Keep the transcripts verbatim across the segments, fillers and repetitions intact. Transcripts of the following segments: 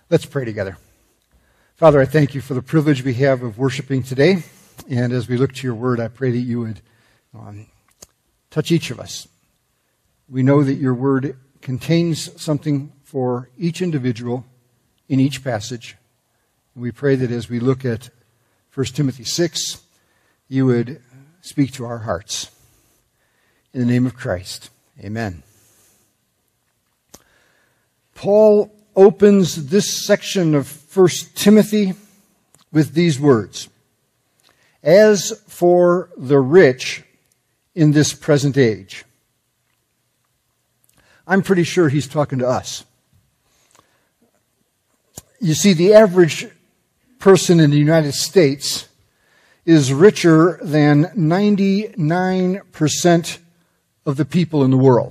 Let's pray together. Father, I thank you for the privilege we have of worshiping today. And as we look to your word, I pray that you would um, touch each of us. We know that your word contains something for each individual in each passage. And we pray that as we look at First Timothy six, you would speak to our hearts. In the name of Christ, amen. Paul opens this section of First Timothy with these words. As for the rich in this present age. I'm pretty sure he's talking to us. You see, the average person in the United States is richer than ninety-nine percent of the people in the world.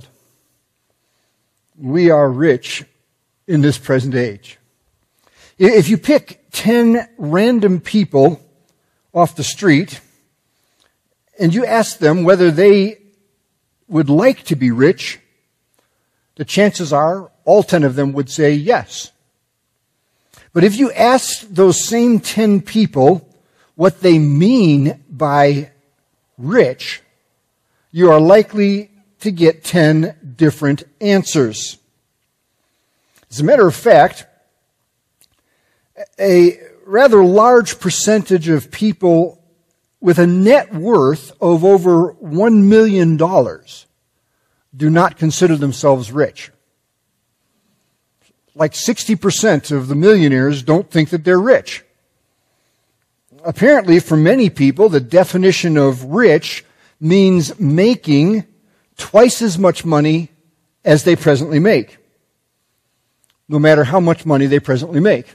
We are rich in this present age. If you pick ten random people off the street and you ask them whether they would like to be rich, the chances are all ten of them would say yes. But if you ask those same ten people what they mean by rich, you are likely to get ten different answers. As a matter of fact, a rather large percentage of people with a net worth of over one million dollars do not consider themselves rich. Like sixty percent of the millionaires don't think that they're rich. Apparently, for many people, the definition of rich means making twice as much money as they presently make, no matter how much money they presently make.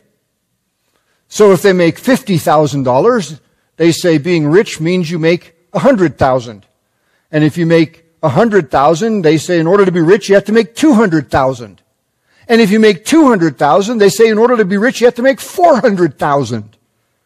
So if they make fifty thousand dollars, they say being rich means you make one hundred thousand dollars. And if you make one hundred thousand dollars, they say in order to be rich, you have to make two hundred thousand dollars. And if you make two hundred thousand dollars, they say in order to be rich, you have to make four hundred thousand dollars.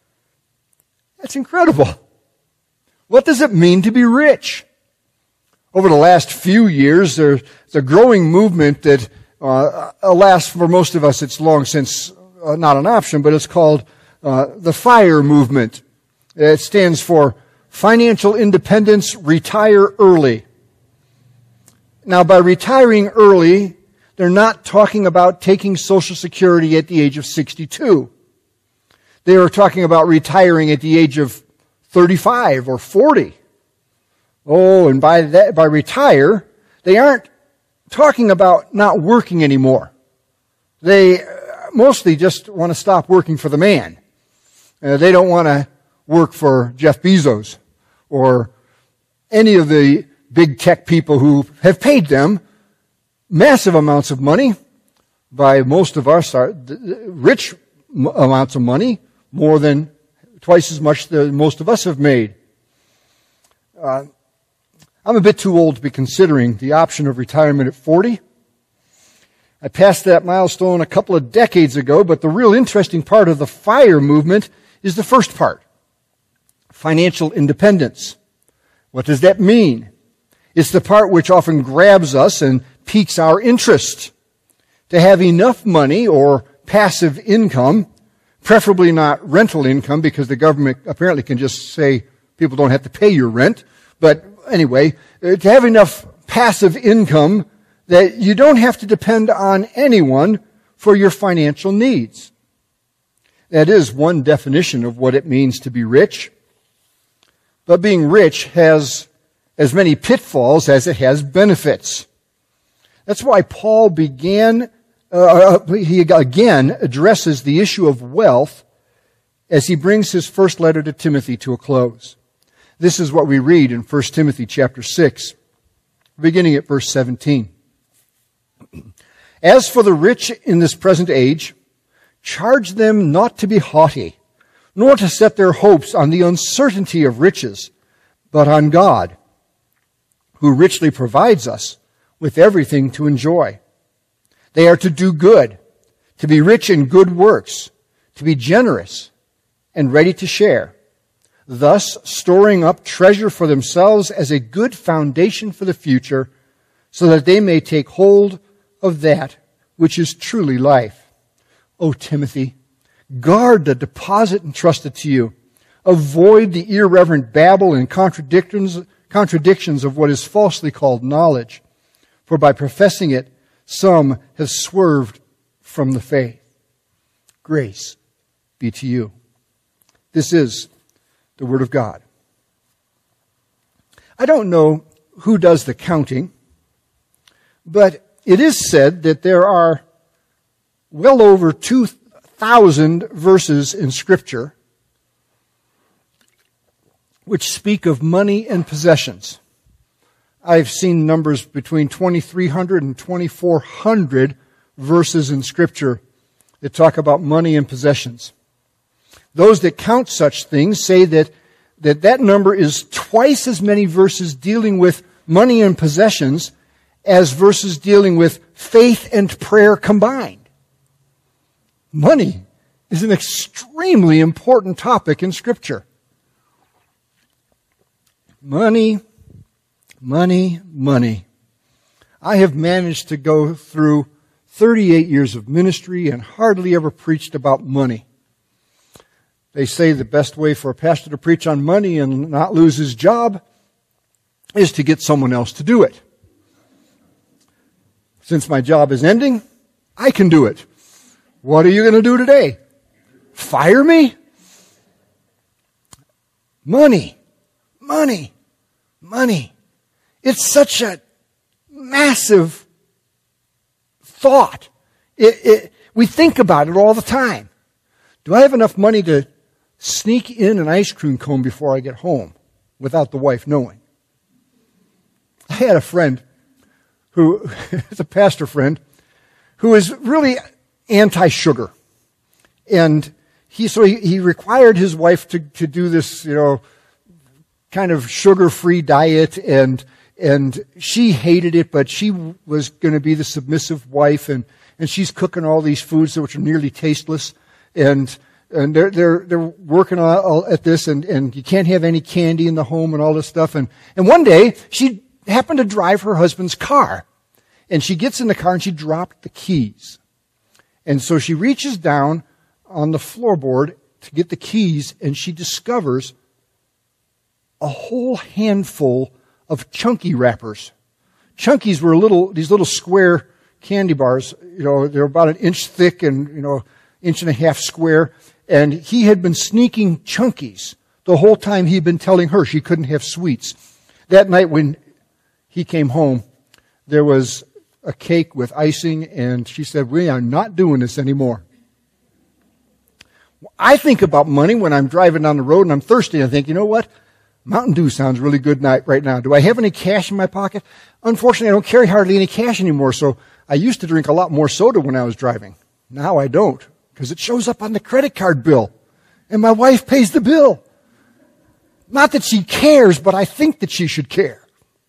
That's incredible. What does it mean to be rich? Over the last few years, there's a growing movement that, uh, alas, for most of us, it's long since uh, not an option, but it's called uh, the FIRE movement. It stands for Financial Independence, Retire Early. Now, by retiring early, they're not talking about taking Social Security at the age of sixty-two. They are talking about retiring at the age of thirty-five or forty. Oh, and by that, by retire, they aren't talking about not working anymore. They mostly just want to stop working for the man. Uh, they don't want to work for Jeff Bezos or any of the big tech people who have paid them massive amounts of money. By most of us, are rich amounts of money, more than twice as much that most of us have made. Uh, I'm a bit too old to be considering the option of retirement at forty. I passed that milestone a couple of decades ago, but the real interesting part of the FIRE movement is the first part. Financial independence. What does that mean? It's the part which often grabs us and piques our interest. To have enough money or passive income, preferably not rental income, because the government apparently can just say people don't have to pay your rent. But anyway, to have enough passive income that you don't have to depend on anyone for your financial needs. That is one definition of what it means to be rich. But being rich has as many pitfalls as it has benefits. That's why Paul began, uh, he again addresses the issue of wealth as he brings his first letter to Timothy to a close. This is what we read in First Timothy chapter six, beginning at verse seventeen. As for the rich in this present age, charge them not to be haughty, nor to set their hopes on the uncertainty of riches, but on God, who richly provides us with everything to enjoy. They are to do good, to be rich in good works, to be generous and ready to share, thus storing up treasure for themselves as a good foundation for the future, so that they may take hold of that which is truly life. O Timothy, guard the deposit entrusted to you. Avoid the irreverent babble and contradictions, contradictions of what is falsely called knowledge. For by professing it, some have swerved from the faith. Grace be to you. This is the Word of God. I don't know who does the counting, but it is said that there are well over two thousand verses in Scripture which speak of money and possessions. I've seen numbers between twenty-three hundred and twenty-four hundred verses in Scripture that talk about money and possessions. Those that count such things say that that, that number is twice as many verses dealing with money and possessions as verses dealing with faith and prayer combined. Money is an extremely important topic in Scripture. Money, money, money. I have managed to go through thirty-eight years of ministry and hardly ever preached about money. They say the best way for a pastor to preach on money and not lose his job is to get someone else to do it. Since my job is ending, I can do it. What are you going to do today? Fire me? Money, money, money. It's such a massive thought. It, it, we think about it all the time. Do I have enough money to sneak in an ice cream cone before I get home without the wife knowing? I had a friend who is a pastor friend who is really anti-sugar. And he, so he, he required his wife to, to do this, you know, kind of sugar-free diet, and, and she hated it, but she was going to be the submissive wife, and, and she's cooking all these foods which are nearly tasteless, and, and they're, they're, they're working all, all at this, and, and you can't have any candy in the home and all this stuff. And, and one day she happened to drive her husband's car, and she gets in the car and she dropped the keys. And so she reaches down on the floorboard to get the keys, and she discovers a whole handful of Chunky wrappers. Chunkies were little, these little square candy bars. You know, they're about an inch thick and, you know, inch and a half square. And he had been sneaking Chunkies the whole time he'd been telling her she couldn't have sweets. That night when he came home, there was a cake with icing, and she said, "We are not doing this anymore." I think about money when I'm driving down the road and I'm thirsty. I think, you know what? Mountain Dew sounds really good night right now. Do I have any cash in my pocket? Unfortunately, I don't carry hardly any cash anymore, so I used to drink a lot more soda when I was driving. Now I don't, because it shows up on the credit card bill, and my wife pays the bill. Not that she cares, but I think that she should care.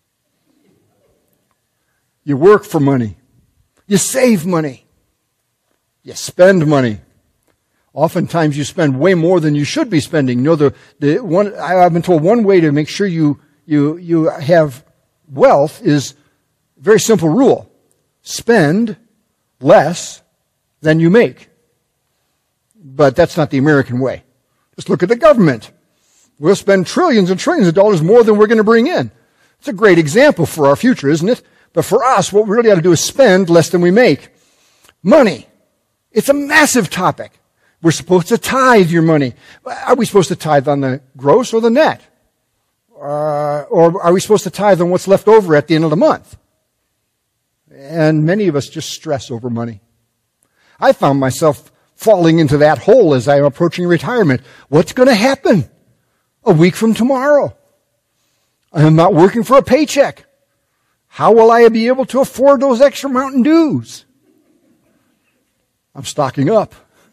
You work for money. You save money. You spend money. Oftentimes you spend way more than you should be spending. You know, the, the one, I've been told one way to make sure you, you, you have wealth is a very simple rule. Spend less than you make. But that's not the American way. Just look at the government. We'll spend trillions and trillions of dollars more than we're going to bring in. It's a great example for our future, isn't it? But for us, what we really ought to do is spend less than we make. Money. It's a massive topic. We're supposed to tithe your money. Are we supposed to tithe on the gross or the net? Uh, or are we supposed to tithe on what's left over at the end of the month? And many of us just stress over money. I found myself falling into that hole as I'm approaching retirement. What's going to happen a week from tomorrow? I'm not working for a paycheck. How will I be able to afford those extra Mountain Dews? I'm stocking up.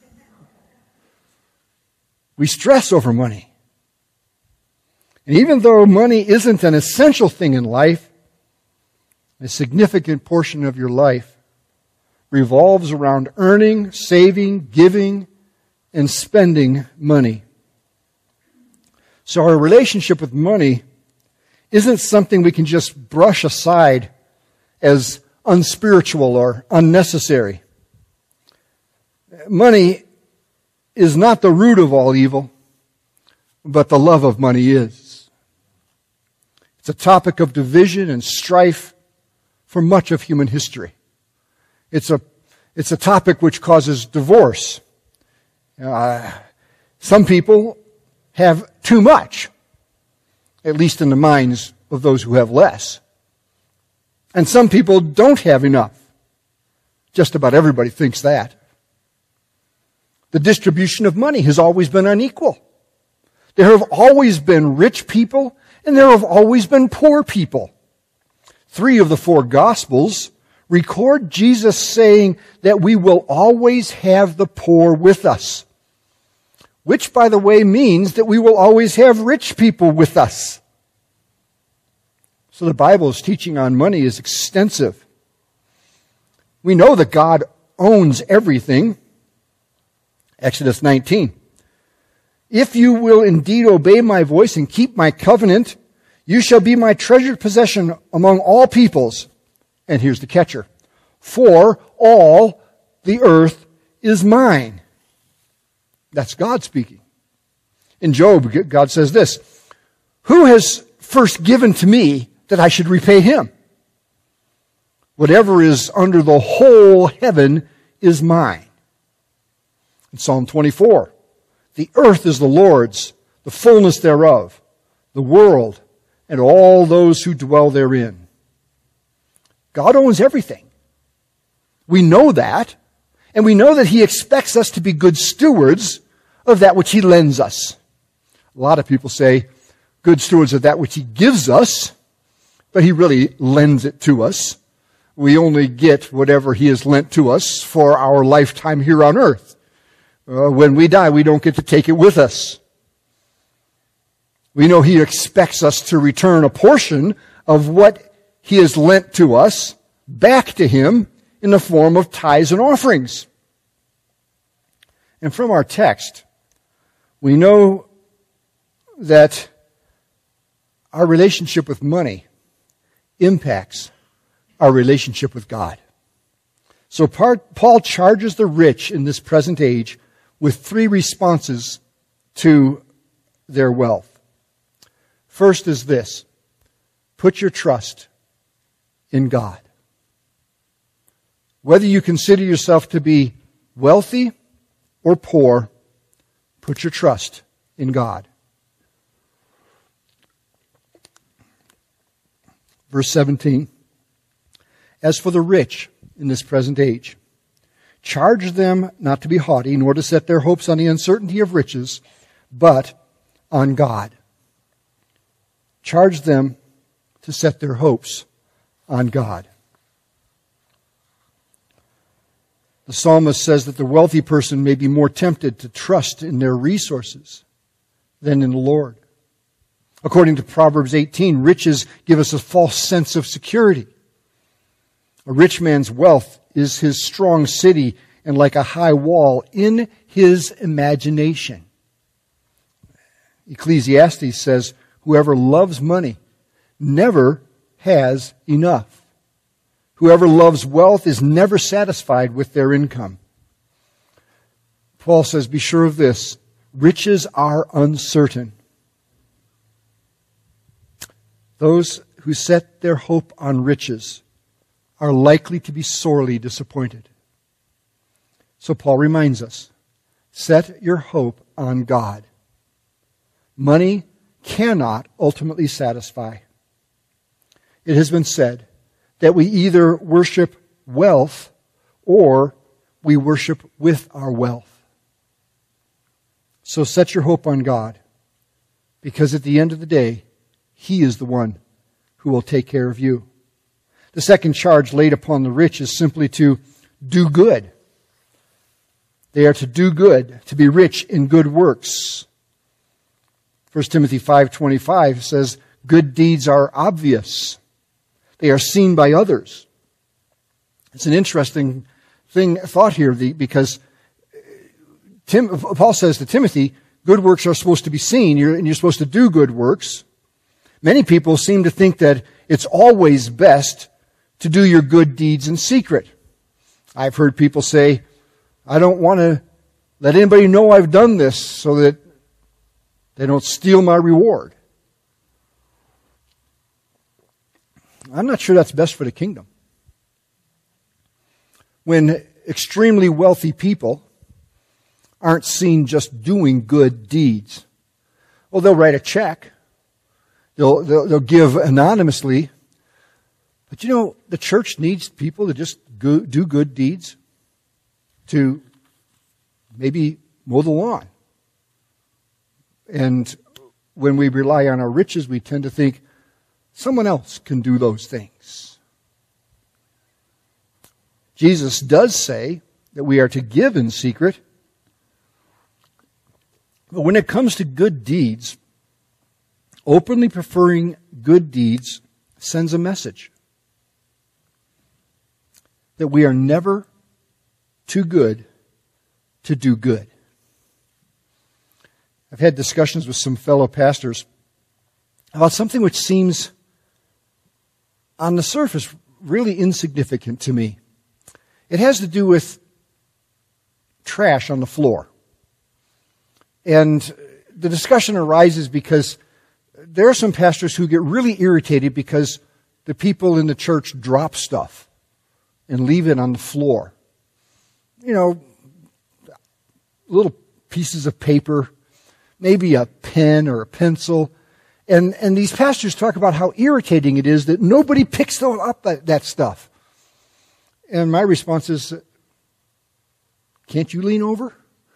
We stress over money. And even though money isn't an essential thing in life, a significant portion of your life revolves around earning, saving, giving, and spending money. So our relationship with money isn't something we can just brush aside as unspiritual or unnecessary. Money is not the root of all evil, but the love of money is. It's a topic of division and strife for much of human history. It's a, it's a topic which causes divorce. Uh, some people have too much, at least in the minds of those who have less. And some people don't have enough. Just about everybody thinks that. The distribution of money has always been unequal. There have always been rich people, and there have always been poor people. Three of the four Gospels record Jesus saying that we will always have the poor with us, which, by the way, means that we will always have rich people with us. So the Bible's teaching on money is extensive. We know that God owns everything. Exodus nineteen. If you will indeed obey my voice and keep my covenant, you shall be my treasured possession among all peoples. And here's the catcher. For all the earth is mine. That's God speaking. In Job, God says this, who has first given to me that I should repay him? Whatever is under the whole heaven is mine. In Psalm twenty-four, the earth is the Lord's, the fullness thereof, the world, and all those who dwell therein. God owns everything. We know that, and we know that He expects us to be good stewards of that which He lends us. A lot of people say good stewards of that which He gives us, but He really lends it to us. We only get whatever He has lent to us for our lifetime here on earth. Uh, when we die, we don't get to take it with us. We know He expects us to return a portion of what He has lent to us back to Him in the form of tithes and offerings. And from our text, we know that our relationship with money impacts our relationship with God. So Paul charges the rich in this present age with three responses to their wealth. First is this: put your trust in God. Whether you consider yourself to be wealthy or poor, put your trust in God. Verse seventeen, as for the rich in this present age, charge them not to be haughty, nor to set their hopes on the uncertainty of riches, but on God. Charge them to set their hopes on God. The psalmist says that the wealthy person may be more tempted to trust in their resources than in the Lord. According to Proverbs eighteen, riches give us a false sense of security. A rich man's wealth is his strong city and like a high wall in his imagination. Ecclesiastes says, whoever loves money never has enough. Whoever loves wealth is never satisfied with their income. Paul says, be sure of this, riches are uncertain. Those who set their hope on riches are likely to be sorely disappointed. So Paul reminds us, set your hope on God. Money cannot ultimately satisfy. It has been said that we either worship wealth or we worship with our wealth. So set your hope on God, because at the end of the day, He is the one who will take care of you. The second charge laid upon the rich is simply to do good. They are to do good, to be rich in good works. First Timothy five twenty-five says, good deeds are obvious. They are seen by others. It's an interesting thing, thought here, because Tim, Paul says to Timothy, good works are supposed to be seen, you're, and you're supposed to do good works. Many people seem to think that it's always best to do your good deeds in secret. I've heard people say, I don't want to let anybody know I've done this so that they don't steal my reward. I'm not sure that's best for the kingdom. When extremely wealthy people aren't seen just doing good deeds. Well, they'll write a check. They'll, they'll, they'll give anonymously. But you know, the church needs people to just go, do good deeds. To maybe mow the lawn. And when we rely on our riches, we tend to think someone else can do those things. Jesus does say that we are to give in secret. But when it comes to good deeds, openly preferring good deeds sends a message that we are never too good to do good. I've had discussions with some fellow pastors about something which seems on the surface really insignificant to me. It has to do with trash on the floor. And the discussion arises because there are some pastors who get really irritated because the people in the church drop stuff and leave it on the floor. You know, little pieces of paper, maybe a pen or a pencil. And, and these pastors talk about how irritating it is that nobody picks up that, that stuff. And my response is, can't you lean over?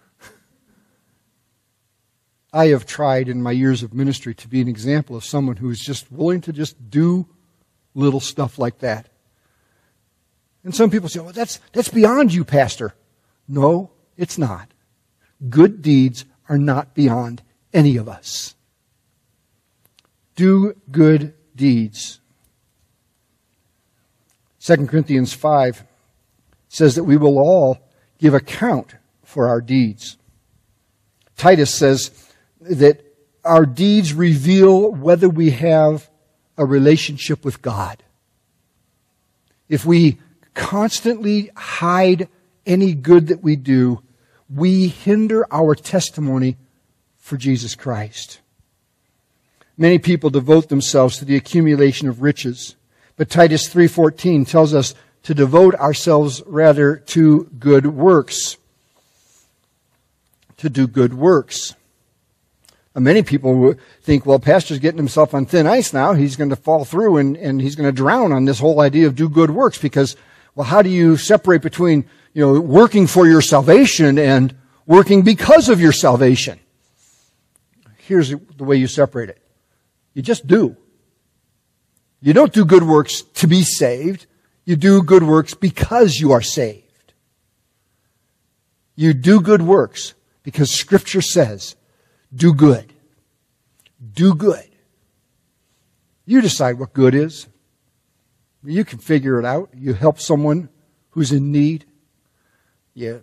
I have tried in my years of ministry to be an example of someone who is just willing to just do little stuff like that. And some people say, well, that's, that's beyond you, Pastor. No, it's not. Good deeds are not beyond any of us. Do good deeds. Second Corinthians five says that we will all give account for our deeds. Titus says that our deeds reveal whether we have a relationship with God. If we constantly hide any good that we do, we hinder our testimony for Jesus Christ. Many people devote themselves to the accumulation of riches, but Titus three fourteen tells us to devote ourselves rather to good works. To do good works. And many people think, well, pastor's getting himself on thin ice now. He's going to fall through and, and he's going to drown on this whole idea of do good works because, well, how do you separate between, you know, working for your salvation and working because of your salvation? Here's the way you separate it. You just do. You don't do good works to be saved. You do good works because you are saved. You do good works because Scripture says, do good. Do good. You decide what good is. You can figure it out. You help someone who's in need. You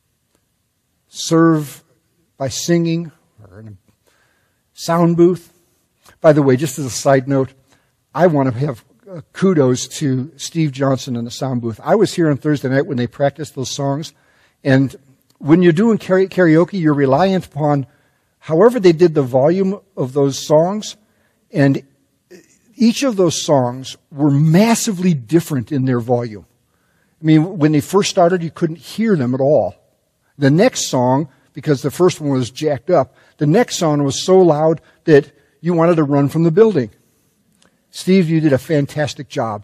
serve by singing or in a sound booth. By the way, just as a side note, I want to have kudos to Steve Johnson in the sound booth. I was here on Thursday night when they practiced those songs, and when you're doing karaoke, you're reliant upon however they did the volume of those songs, and each of those songs were massively different in their volume. I mean, when they first started, you couldn't hear them at all. The next song, because the first one was jacked up, the next song was so loud that you wanted to run from the building. Steve, you did a fantastic job.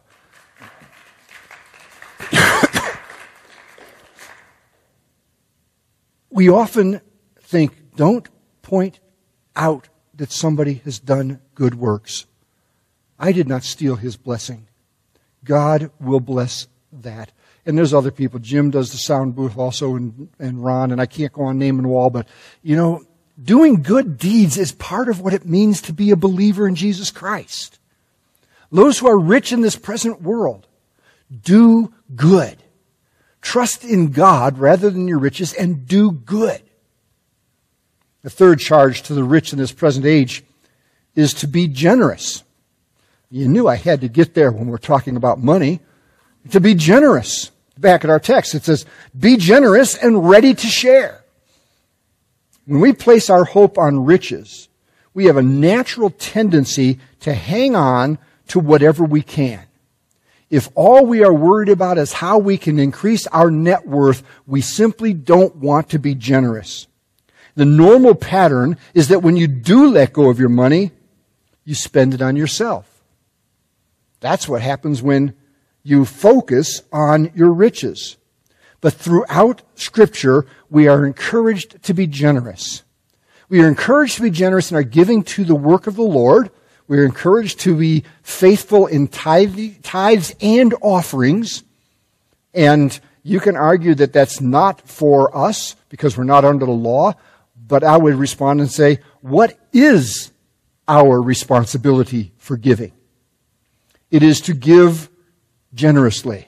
We often think, don't point out that somebody has done good works. I did not steal his blessing. God will bless that. And there's other people. Jim does the sound booth also, and, and Ron, and I can't go on naming them all, but, you know, doing good deeds is part of what it means to be a believer in Jesus Christ. Those who are rich in this present world, do good. Trust in God rather than your riches and do good. The third charge to the rich in this present age is to be generous. You knew I had to get there when we're talking about money. To be generous. Back at our text, it says, be generous and ready to share. When we place our hope on riches, we have a natural tendency to hang on to whatever we can. If all we are worried about is how we can increase our net worth, we simply don't want to be generous. The normal pattern is that when you do let go of your money, you spend it on yourself. That's what happens when you focus on your riches. But throughout Scripture, we are encouraged to be generous. We are encouraged to be generous in our giving to the work of the Lord. We are encouraged to be faithful in tithes and offerings. And you can argue that that's not for us because we're not under the law. But I would respond and say, what is our responsibility for giving? It is to give generously.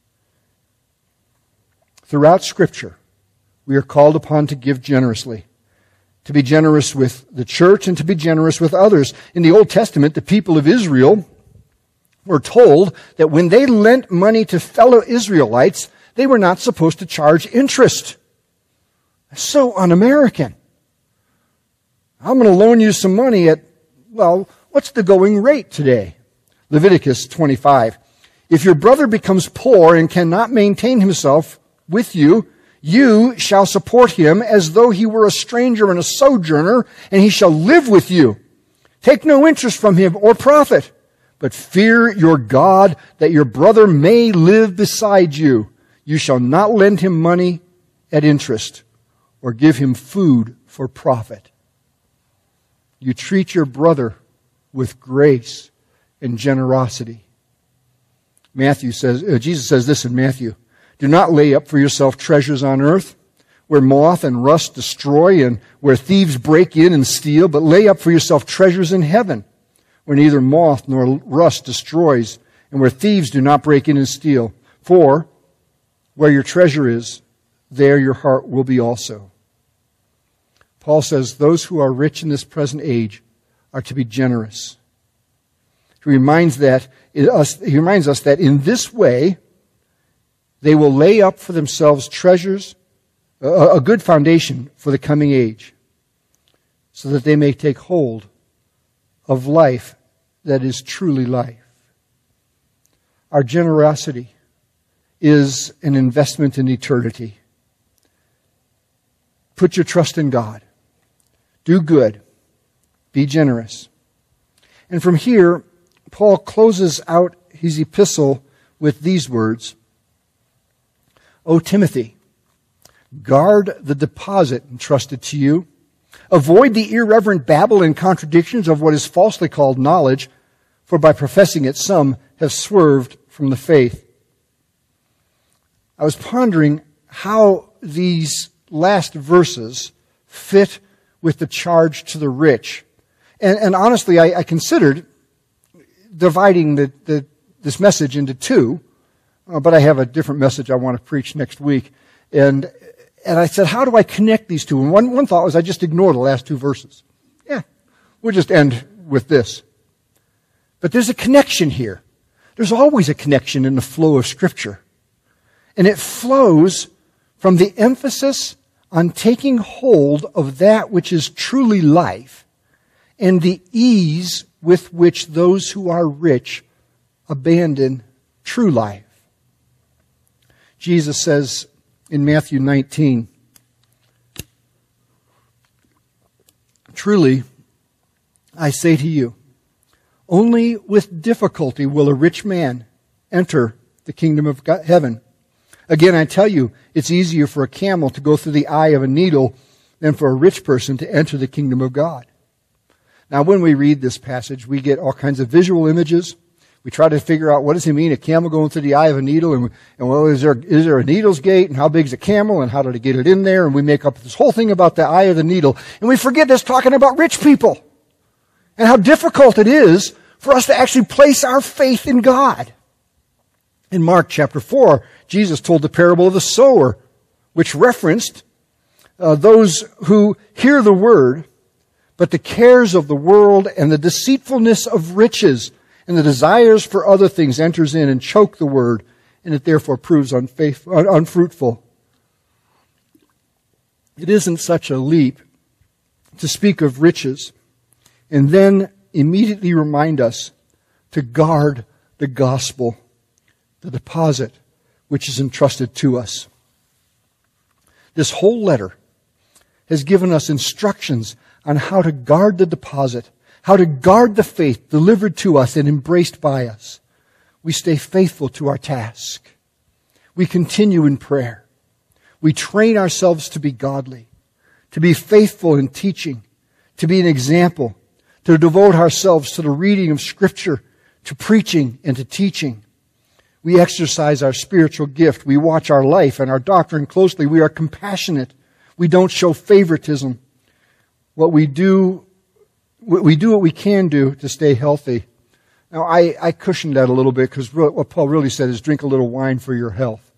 Throughout Scripture, we are called upon to give generously. To be generous with the church and to be generous with others. In the Old Testament, the people of Israel were told that when they lent money to fellow Israelites, they were not supposed to charge interest. So un-American. I'm going to loan you some money at, well, what's the going rate today? Leviticus twenty-five. If your brother becomes poor and cannot maintain himself with you, you shall support him as though he were a stranger and a sojourner, and he shall live with you. Take no interest from him or profit, but fear your God that your brother may live beside you. You shall not lend him money at interest or give him food for profit. You treat your brother with grace and generosity. Matthew says, uh, Jesus says this in Matthew. Do not lay up for yourself treasures on earth, where moth and rust destroy and where thieves break in and steal, but lay up for yourself treasures in heaven, where neither moth nor rust destroys, and where thieves do not break in and steal. For where your treasure is, there your heart will be also. Paul says those who are rich in this present age are to be generous. He reminds, that, he reminds us that in this way, they will lay up for themselves treasures, a good foundation for the coming age, so that they may take hold of life that is truly life. Our generosity is an investment in eternity. Put your trust in God. Do good. Be generous. And from here, Paul closes out his epistle with these words. O Timothy, guard the deposit entrusted to you. Avoid the irreverent babble and contradictions of what is falsely called knowledge, for by professing it some have swerved from the faith. I was pondering how these last verses fit with the charge to the rich. And, and honestly, I, I considered dividing the, the, this message into two. Uh, but I have a different message I want to preach next week. And and I said, how do I connect these two? And one, one thought was I just ignore the last two verses. Yeah, we'll just end with this. But there's a connection here. There's always a connection in the flow of Scripture. And it flows from the emphasis on taking hold of that which is truly life and the ease with which those who are rich abandon true life. Jesus says in Matthew nineteen, truly, I say to you, only with difficulty will a rich man enter the kingdom of God, heaven. Again, I tell you, it's easier for a camel to go through the eye of a needle than for a rich person to enter the kingdom of God. Now, when we read this passage, we get all kinds of visual images. We try to figure out what does he mean, a camel going through the eye of a needle, and, and well, is there is there a needle's gate, and how big is a camel, and how did he get it in there? And we make up this whole thing about the eye of the needle, and we forget it's talking about rich people, and how difficult it is for us to actually place our faith in God. In Mark chapter four, Jesus told the parable of the sower, which referenced uh, those who hear the word, but the cares of the world and the deceitfulness of riches and the desires for other things enters in and choke the word, and it therefore proves unfaithful, un- unfruitful. It isn't such a leap to speak of riches and then immediately remind us to guard the gospel, the deposit which is entrusted to us. This whole letter has given us instructions on how to guard the deposit, how to guard the faith delivered to us and embraced by us. We stay faithful to our task. We continue in prayer. We train ourselves to be godly, to be faithful in teaching, to be an example, to devote ourselves to the reading of Scripture, to preaching and to teaching. We exercise our spiritual gift. We watch our life and our doctrine closely. We are compassionate. We don't show favoritism. What we do, we do what we can do to stay healthy. Now, I, I cushioned that a little bit because what Paul really said is drink a little wine for your health.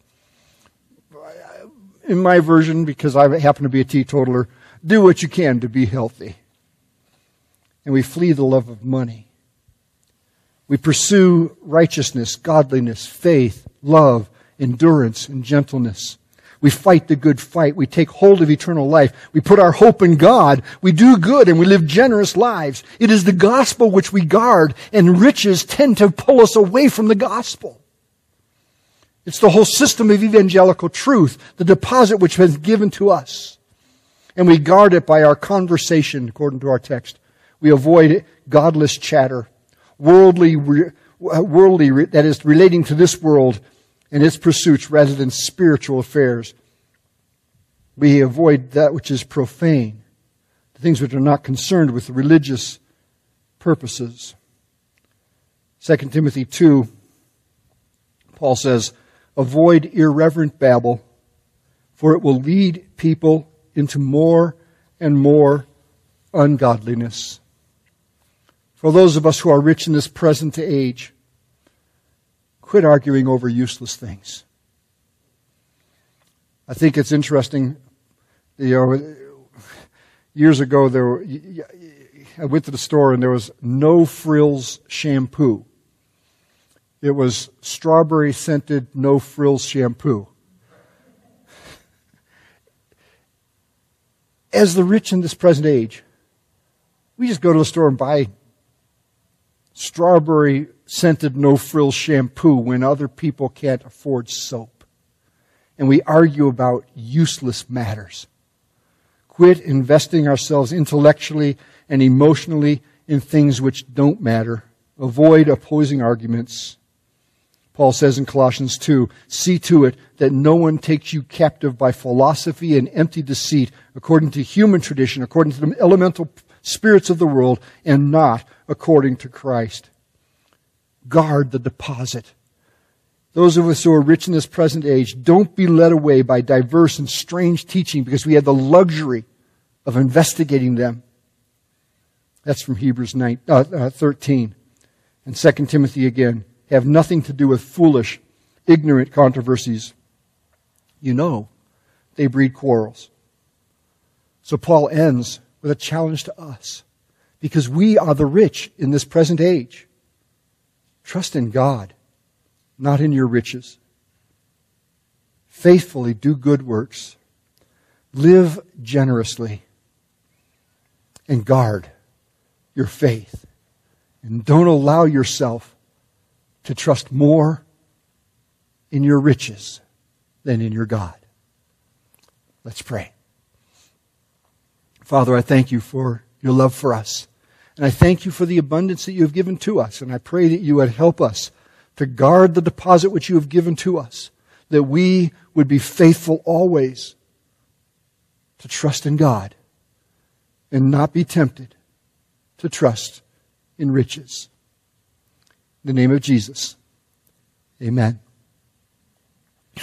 In my version, because I happen to be a teetotaler, do what you can to be healthy. And we flee the love of money. We pursue righteousness, godliness, faith, love, endurance, and gentleness. We fight the good fight. We take hold of eternal life. We put our hope in God. We do good and we live generous lives. It is the gospel which we guard, and riches tend to pull us away from the gospel. It's the whole system of evangelical truth, the deposit which has been given to us. And we guard it by our conversation, according to our text. We avoid godless chatter, worldly, worldly that is relating to this world and its pursuits rather than spiritual affairs. We avoid that which is profane, the things which are not concerned with religious purposes. Second Timothy two, Paul says, avoid irreverent babble, for it will lead people into more and more ungodliness. For those of us who are rich in this present age, quit arguing over useless things. I think it's interesting, you know, years ago there were, I went to the store and there was No Frills shampoo. It was strawberry scented No Frills shampoo. As the rich in this present age, we just go to the store and buy strawberry scented No Frills shampoo when other people can't afford soap. And we argue about useless matters. Quit investing ourselves intellectually and emotionally in things which don't matter. Avoid opposing arguments. Paul says in Colossians two, see to it that no one takes you captive by philosophy and empty deceit, according to human tradition, according to the elemental spirits of the world, and not according to Christ. Guard the deposit. Those of us who are rich in this present age, don't be led away by diverse and strange teaching because we have the luxury of investigating them. That's from Hebrews nine, uh, uh, thirteen. And Second Timothy again. Have nothing to do with foolish, ignorant controversies. You know, they breed quarrels. So Paul ends with a challenge to us, because we are the rich in this present age. Trust in God, not in your riches. Faithfully do good works. Live generously. And guard your faith. And don't allow yourself to trust more in your riches than in your God. Let's pray. Father, I thank you for your love for us. And I thank you for the abundance that you have given to us. And I pray that you would help us to guard the deposit which you have given to us, that we would be faithful always to trust in God and not be tempted to trust in riches. In the name of Jesus, amen.